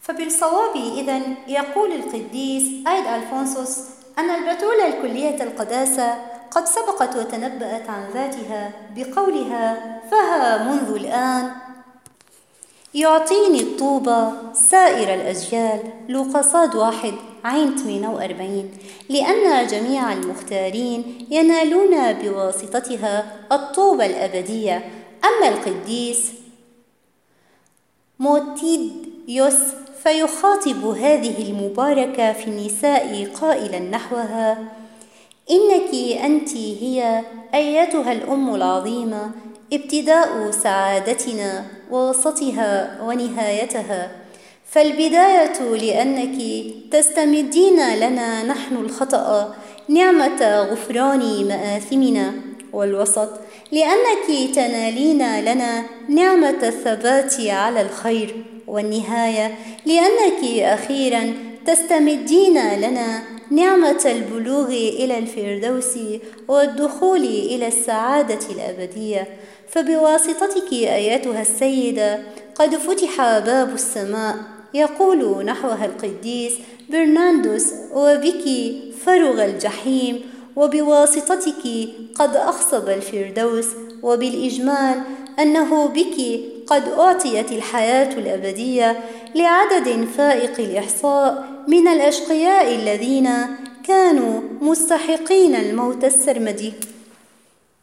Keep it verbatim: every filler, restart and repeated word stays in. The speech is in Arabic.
فبالصواب إذن يقول القديس أيد ألفونسوس أن البتول الكلية القداسة قد سبقت وتنبأت عن ذاتها بقولها: فها منذ الآن يعطيني الطوبى سائر الأجيال. لوقا صاد واحد عين ثمانية وأربعين. لأن جميع المختارين ينالون بواسطتها الطوبى الأبدية. أما القديس موتيديوس فيخاطب هذه المباركة في النساء قائلا نحوها: إنك أنت هي أيتها الأم العظيمة، ابتداء سعادتنا ووسطها ونهايتها. فالبداية لأنك تستمدين لنا نحن الخطأ نعمة غفران مآثمنا، والوسط لأنك تنالين لنا نعمة الثبات على الخير، والنهاية لأنك أخيرا تستمدين لنا نعمة البلوغ إلى الفردوس والدخول إلى السعادة الأبدية. فبواسطتك أيتها السيدة قد فتح باب السماء، يقول نحوها القديس برناردوس، وبك فرغ الجحيم، وبواسطتك قد أخصب الفردوس. وبالإجمال أنه بك قد أعطيت الحياة الأبدية لعدد فائق الإحصاء من الأشقياء الذين كانوا مستحقين الموت السرمدي.